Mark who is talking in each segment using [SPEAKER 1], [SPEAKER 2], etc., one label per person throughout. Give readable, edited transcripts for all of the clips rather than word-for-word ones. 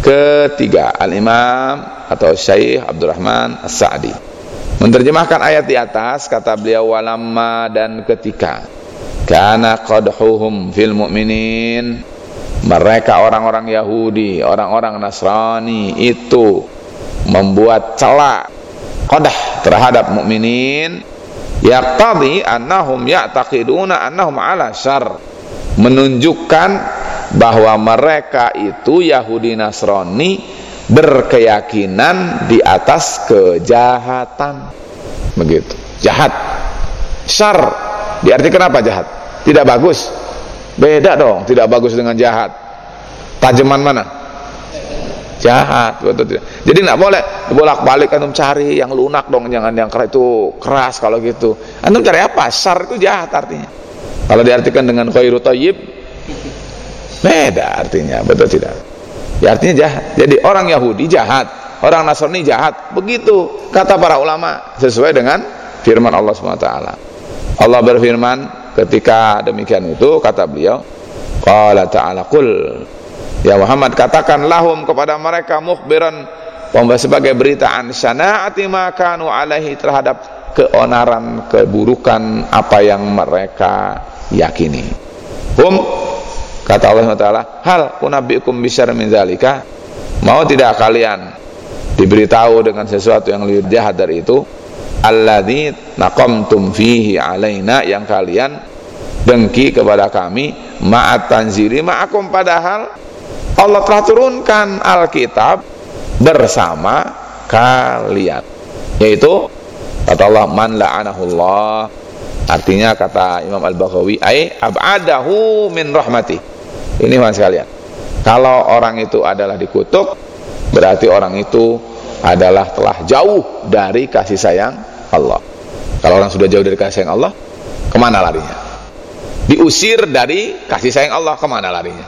[SPEAKER 1] ketiga, Al-Imam atau Syekh Abdurrahman As-Sa'di menerjemahkan ayat di atas, kata beliau, walamma, dan ketika, kana qadhuhum fil mu'minin, mereka orang-orang Yahudi, orang-orang Nasrani itu membuat celah qadah terhadap mukminin, yaqtadi annahum ya'taqiduna annahum ala syarr, menunjukkan bahwa mereka itu Yahudi Nasrani berkeyakinan di atas kejahatan. Begitu. Jahat. Syarr diartikan apa jahat? Tidak bagus. Beda dong, tidak bagus dengan jahat. Tajaman mana? Jahat, betul tidak? Jadi nggak boleh bolak-balik antum cari yang lunak dong, jangan yang keras itu keras kalau gitu. Antum cari apa? Syarr itu jahat artinya. Kalau diartikan dengan khairu thayyib, beda artinya, betul tidak? Ya, artinya jahat. Jadi orang Yahudi jahat, orang Nasrani jahat. Begitu kata para ulama, sesuai dengan firman Allah SWT. Allah berfirman ketika demikian itu, kata beliau, qala ta'ala qul, ya Muhammad, katakan lahum, kepada mereka, mukhbiran, sebagai berita, an sana'ati ma kanu alaihi, terhadap keonaran, keburukan apa yang mereka yakini. Kata Allah SWT, hal unabbiukum bisyarrin min dzalika, mau tidak kalian diberitahu dengan sesuatu yang lebih jahat dari itu, alladzi naqamtum fihi alaina, yang kalian dengki kepada kami, ma'at tanzili ma'akum, padahal Allah telah turunkan Alkitab bersama kalian, yaitu kata Allah, man la'anahullah, artinya kata Imam Al-Baghawi, ay ab'adahu min rahmati. Ini mas sekalian, kalau orang itu adalah dikutuk, berarti orang itu adalah telah jauh dari kasih sayang Allah. Kalau orang sudah jauh dari kasih sayang Allah, kemana larinya? Diusir dari kasih sayang Allah, kemana larinya?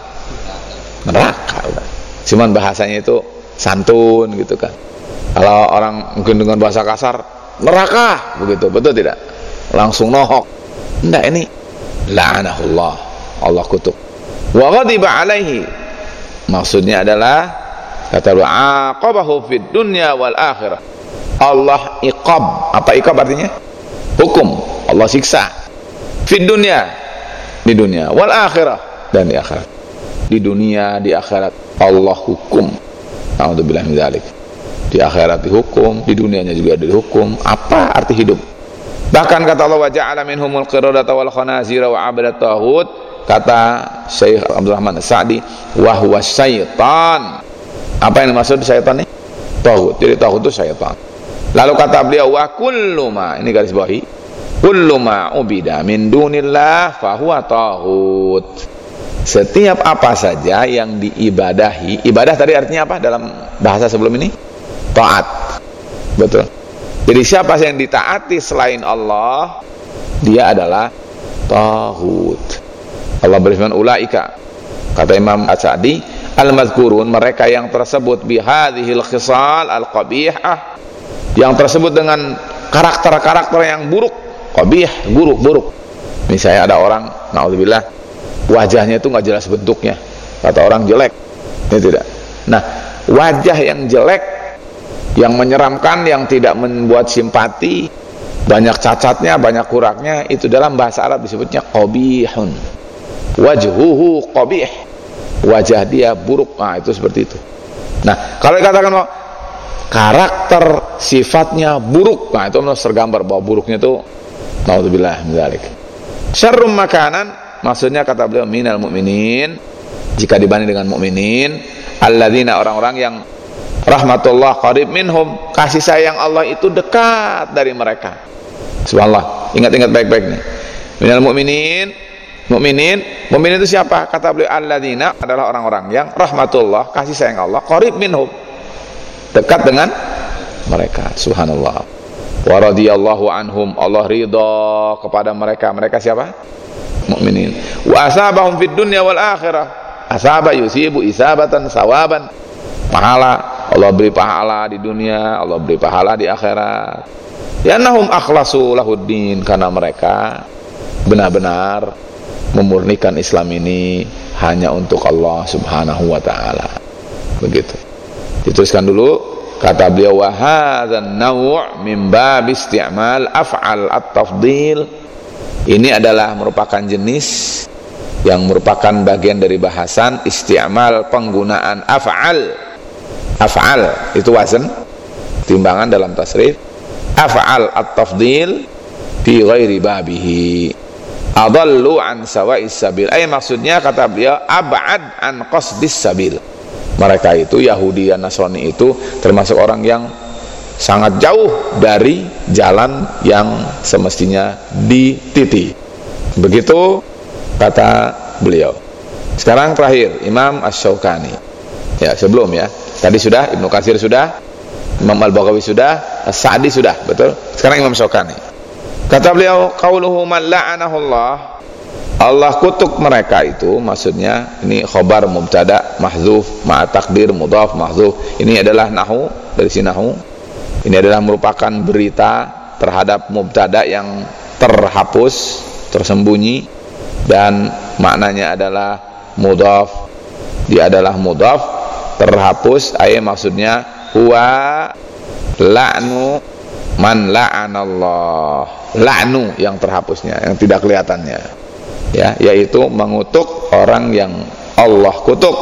[SPEAKER 1] Neraka. Cuman bahasanya itu santun gitu kan. Kalau orang mungkin dengan bahasa kasar, neraka, begitu, betul tidak? Langsung nohok. Enggak, ini la'anahullah, Allah kutuk. Wa ghadiba alaihi, maksudnya adalah kata Allah, aqabahu fid dunya wal akhirah. Allah iqab. Apa iqab artinya? Hukum. Allah siksa. Fid dunya, di dunia, wal akhirah, dan di akhirat. Di dunia, di akhirat Allah hukum. A'udzubillahi min dzalik. Di akhirat dihukum, di dunianya juga dihukum. Apa arti hidup? Bahkan kata Allah, wa ja'ala minhumul qiradata wal khanazira wa 'abadat taghut, kata Syekh Abdurrahman As-Sa'di, wa huwa syaitan. Apa yang dimaksud syaitan ini? Taghut. Jadi taghut itu syaitan. Lalu kata beliau, wa kullu ma, ini garis bawahi, kullu ma ubida min dunillah fa huwa taghut. Setiap apa saja yang diibadahi, ibadah tadi artinya apa dalam bahasa sebelum ini? Taat. Betul. Jadi siapa yang ditaati selain Allah, dia adalah taghut. Allah berfirman, ulaika, kata Imam As-Sa'di, al-mazkurun, mereka yang tersebut bihadhil khisal al-qabihah, yang tersebut dengan karakter-karakter yang buruk, qabih, buruk. Misalnya ada orang, naudzubillah, wajahnya itu nggak jelas bentuknya, kata orang jelek, ini tidak. Nah, wajah yang jelek, yang menyeramkan, yang tidak membuat simpati, banyak cacatnya, banyak kurangnya, itu dalam bahasa Arab disebutnya qabihun. Wajhuhu qabih, wajah dia buruk. Nah, itu seperti itu. Nah, kalau dikatakan bahwa karakter sifatnya buruk, nah itu tergambar bahwa buruknya itu naudzubillah min dzalik. Syarrum makanan, maksudnya kata beliau, minal mu'minin, jika dibanding dengan mukminin, alladzina, orang-orang yang rahmatullah qarib minhum, kasih sayang Allah itu dekat dari mereka. Subhanallah, ingat-ingat baik-baik nih. Minal mu'minin, mukminin itu siapa? Kata beliau, alladzina, adalah orang-orang yang rahmatullah, kasih sayang Allah, qarib minhum, dekat dengan mereka. Subhanallah. Wa radhiyallahu anhum, Allah ridha kepada mereka. Mereka siapa? Mukminin. Wa asabahum fid dunya wal akhirah, asaba yusibu isabatan sawaban, pahala. Allah beri pahala di dunia, Allah beri pahala di akhirat. Yannahum akhlasu lahuddin, karena mereka benar-benar memurnikan Islam ini hanya untuk Allah Subhanahu wa ta'ala. Begitu. Dituliskan dulu, kata beliau, wa hadzan naw' min bab isti'mal af'al at-tafdhil. Ini adalah merupakan jenis yang merupakan bagian dari bahasan isti'mal, penggunaan af'al. Af'al itu wazan, timbangan dalam tasrif. Af'al at-tafdhil fi ghairi babihi. Adallu an sawa'is sabil. Maksudnya kata beliau ab'ad an qasdis sabil. Mereka itu Yahudi dan Nasrani itu termasuk orang yang sangat jauh dari jalan yang semestinya dititi. Begitu kata beliau. Sekarang terakhir Imam Asy-Syaukani. Ya, sebelum ya. Tadi sudah Ibnu Katsir sudah, Imam Al-Baghawi sudah, As-Sa'di sudah, betul? Sekarang Imam Syaukani. Kata beliau, qauluhu man la'anahu Allah kutuk mereka itu, maksudnya ini khobar mubtada mahdzuf ma'a takdir mudhaf mahdzuf. Ini adalah nahwu, dari sini nahwu. Ini adalah merupakan berita terhadap mubtada yang terhapus, tersembunyi, dan maknanya adalah mudhaf. Dia adalah mudhaf terhapus, maksudnya huwa la'nu man la'anallah. La'nu yang terhapusnya, yang tidak kelihatannya. Ya, yaitu mengutuk orang yang Allah kutuk,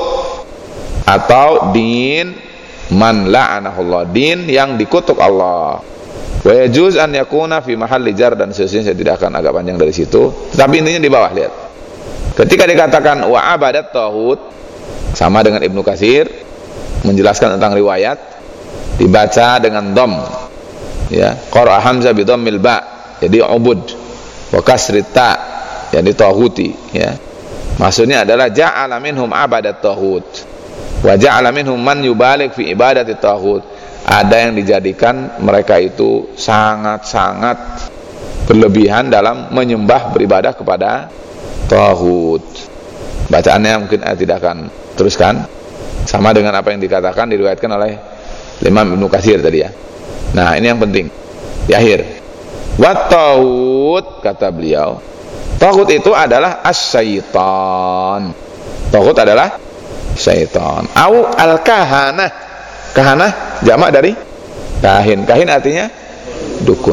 [SPEAKER 1] atau din man la'anahullah, din yang dikutuk Allah. Wa yajuz an yakuna fi mahalli jar, dan seterusnya. Saya tidak akan agak panjang dari situ, tapi intinya di bawah lihat. Ketika dikatakan wa abadat taghut, sama dengan Ibnu Katsir menjelaskan tentang riwayat, dibaca dengan dom, ya, qara hamzah bi dhammil ba, jadi ubud, wa kasri ta, jadi taghuti, ya. Maksudnya adalah ja'ala minhum abadat taghut wa ja'ala minhum man yubalik fi ibadati taghut. Ada yang dijadikan mereka itu sangat-sangat berlebihan dalam menyembah, beribadah kepada taghut. Bacaannya mungkin tidak akan teruskan, sama dengan apa yang dikatakan, diriwayatkan oleh Imam Ibnu Katsir tadi ya. Nah, ini yang penting di akhir. Wa taghut, kata beliau, taghut itu adalah as-syaitan. Taghut adalah syaitan. Au al-kahanah. Kahanah jamak dari kahin. Kahin artinya dukun.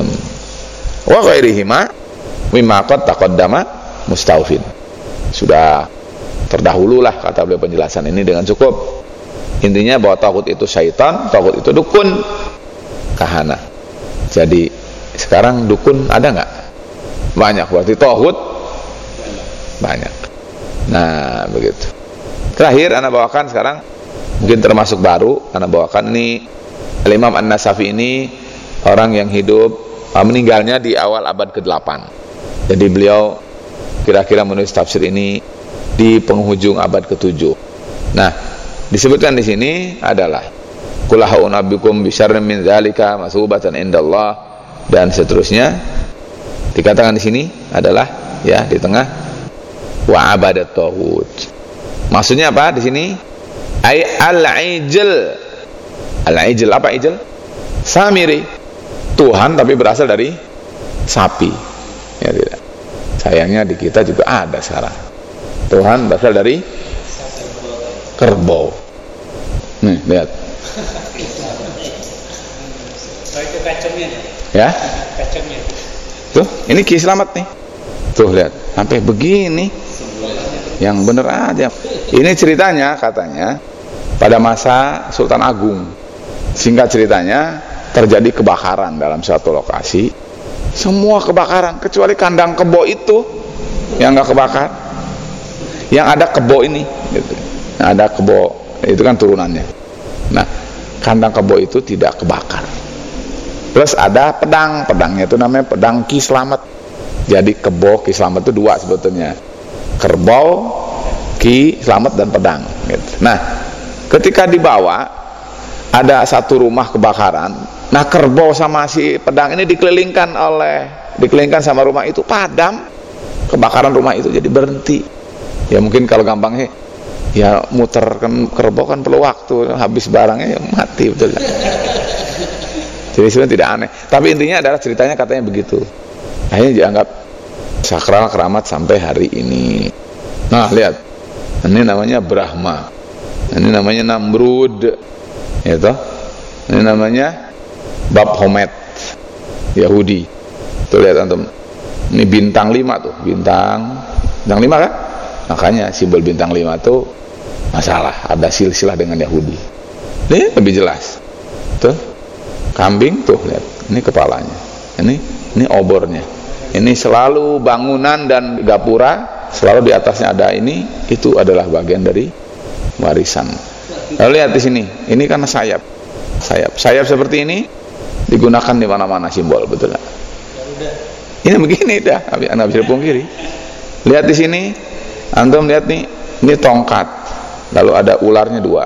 [SPEAKER 1] Wa ghairihima mimma qad taqaddama mustawfin. Sudah terdahululah kata beliau penjelasan ini dengan cukup. Intinya bahwa taghut itu syaitan, taghut itu dukun, kahanah. Jadi sekarang dukun ada nggak? Banyak, berarti taghut banyak. Nah, begitu. Terakhir ana bawakan sekarang, mungkin termasuk baru, ana bawakan ini Al-Imam An-Nasafi. Ini orang yang hidup, meninggalnya di awal abad ke-8. Jadi beliau kira-kira menulis tafsir ini di penghujung abad ke-7. Nah, disebutkan di sini adalah qul a'udzubikum bisyarrin min dzalika masubatan indallah, dan seterusnya. Dikatakan di sini adalah, ya, di tengah, wa abadat taghut. Maksudnya apa di sini? Al-ijl. Al-ijl, apa ijl? Samiri. Tuhan tapi berasal dari sapi. Ya, tidak. Sayangnya di kita juga ada sekarang. Tuhan berasal dari kerbau. Nih, lihat.
[SPEAKER 2] Itu kacangnya.
[SPEAKER 1] Ya?
[SPEAKER 2] Kacangnya.
[SPEAKER 1] Tuh, ini Ki Slamet nih. Tuh, lihat. Sampai begini. Yang bener aja. Ini ceritanya katanya pada masa Sultan Agung. Singkat ceritanya, terjadi kebakaran dalam suatu lokasi. Semua kebakaran kecuali kandang kebo itu yang nggak kebakar. Yang ada kebo ini, gitu. Nah, ada kebo itu kan turunannya. Nah, kandang kebo itu tidak kebakar. Terus ada pedang, pedangnya itu namanya pedang Ki Slamet. Jadi kebo Ki Slamet itu dua sebetulnya, kerbau, Ki Slamet, dan pedang, gitu. Nah, ketika dibawa, ada satu rumah kebakaran. Nah, kerbau sama si pedang ini dikelilingkan sama rumah itu, padam kebakaran rumah itu, jadi berhenti. Ya mungkin kalau gampangnya, ya muter kan, kerbau kan perlu waktu, habis barangnya ya mati, betul. Jadi sebenarnya tidak aneh, tapi intinya adalah ceritanya katanya begitu. Akhirnya dianggap sakral keramat sampai hari ini. Nah, lihat, ini namanya Brahma, ini namanya Namrud. Itu. Ini namanya bab Homet Yahudi. Tuh lihat antum. Ini bintang 5 tuh, bintang 5 kan? Makanya simbol bintang 5 tuh masalah, ada silsilah dengan Yahudi. Ini lebih jelas. Tuh. Kambing tuh lihat. Ini kepalanya. Ini obornya. Ini selalu bangunan dan gapura, selalu di atasnya ada ini, itu adalah bagian dari warisan. Lalu lihat di sini. Ini kan sayap. Sayap seperti ini digunakan di mana-mana simbol, betul enggak? Ini begini dah, nggak bisa dipungkiri. Lihat di sini, antum lihat nih, ini tongkat, lalu ada ularnya 2.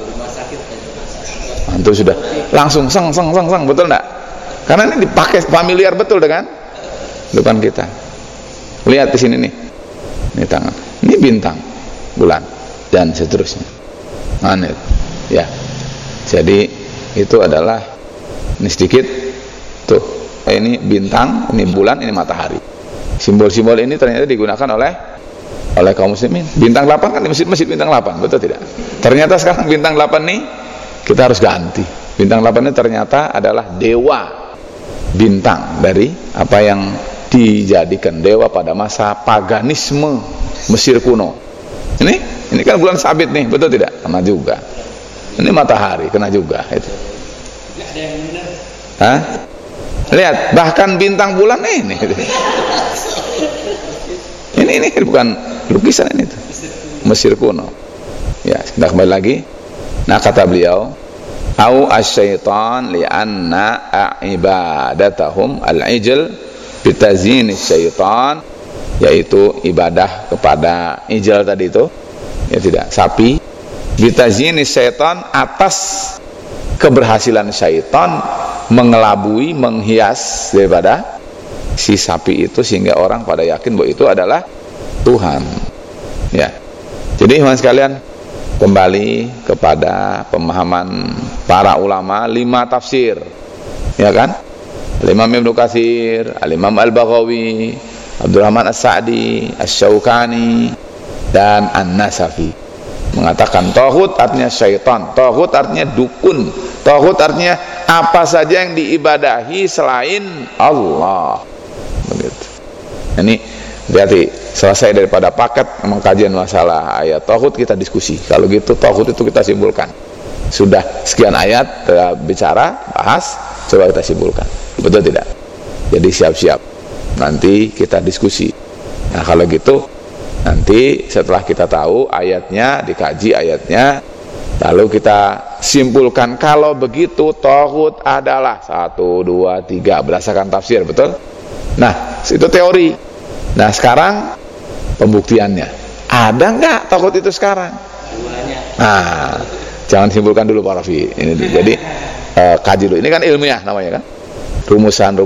[SPEAKER 1] Antum sudah langsung sang, betul enggak? Karena ini dipakai familiar betul dengan depan kita. Lihat di sini nih, ini tangan, ini bintang, bulan, dan seterusnya. Mana ya? Jadi itu adalah ini sedikit tuh. Ini bintang, ini bulan, ini matahari. Simbol-simbol ini ternyata digunakan oleh kaum muslimin. Bintang 8 kan di masjid bintang 8, betul tidak? Ternyata sekarang bintang 8 nih kita harus ganti. Bintang 8 ini ternyata adalah dewa bintang dari apa yang dijadikan dewa pada masa paganisme Mesir kuno. Ini kan bulan sabit nih, betul tidak? Kena juga. Ini matahari, kena juga itu. Hah? Lihat, bahkan bintang bulan ini bukan lukisan ini tuh. Mesir kuno. Ya, kita kembali lagi. Nah, kata beliau, au asyaitan li'anna ibadatahum al-ijl bitazyin syaitan, yaitu ibadah kepada ijl tadi itu, ya tidak, sapi, bitazyin syaitan, atas keberhasilan syaitan mengelabui, menghias daripada si sapi itu, sehingga orang pada yakin bahwa itu adalah Tuhan. Ya. Jadi teman sekalian, kembali kepada pemahaman para ulama 5 tafsir. Ya kan? Al-Imam Ibnu Katsir, Al-Imam Al-Baghawi, Abdurrahman As-Sa'di, Asy-Syaukani, dan An-Nasafi mengatakan tauhid artinya syaitan, tauhid artinya dukun, tauhid artinya apa saja yang diibadahi selain Allah. Begitu. Ini berarti selesai daripada paket mengkajian masalah ayat tauhid, kita diskusi. Kalau gitu tauhid itu kita simpulkan. Sudah sekian ayat bicara, bahas, coba kita simpulkan. Betul tidak? Jadi siap-siap. Nanti kita diskusi. Nah, kalau gitu nanti setelah kita tahu ayatnya, dikaji ayatnya, lalu kita simpulkan kalau begitu tauhid adalah 1, 2, 3 berdasarkan tafsir, betul? Nah, itu teori. Nah, sekarang pembuktiannya. Ada nggak tauhid itu sekarang? Nah, jangan simpulkan dulu Pak Rafi. Ini jadi kaji dulu. Ini kan ilmiah namanya kan. Rumusan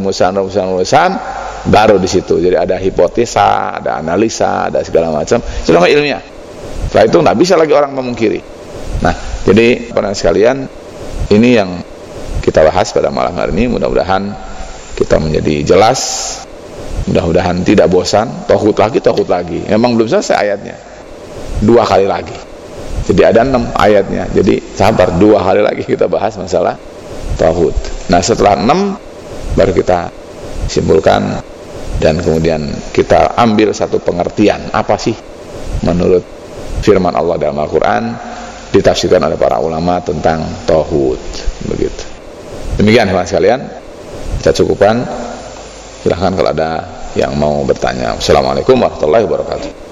[SPEAKER 1] baru di situ. Jadi ada hipotesa, ada analisa, ada segala macam. Itu namanya ilmiah. Setelah itu nggak bisa lagi orang memungkiri. Nah, jadi para sekalian, ini yang kita bahas pada malam hari ini. Mudah-mudahan kita menjadi jelas, mudah-mudahan tidak bosan. Tauhid lagi. Memang belum selesai ayatnya. 2 kali lagi. Jadi ada 6 ayatnya. Jadi sabar, 2 kali lagi kita bahas masalah tauhid. Nah, setelah 6 baru kita simpulkan dan kemudian kita ambil satu pengertian apa sih menurut firman Allah dalam Al-Quran ditafsirkan oleh para ulama tentang tauhid. Begitu. Demikian teman sekalian, kita cukupkan. Silahkan kalau ada yang mau bertanya. Assalamualaikum warahmatullahi wabarakatuh.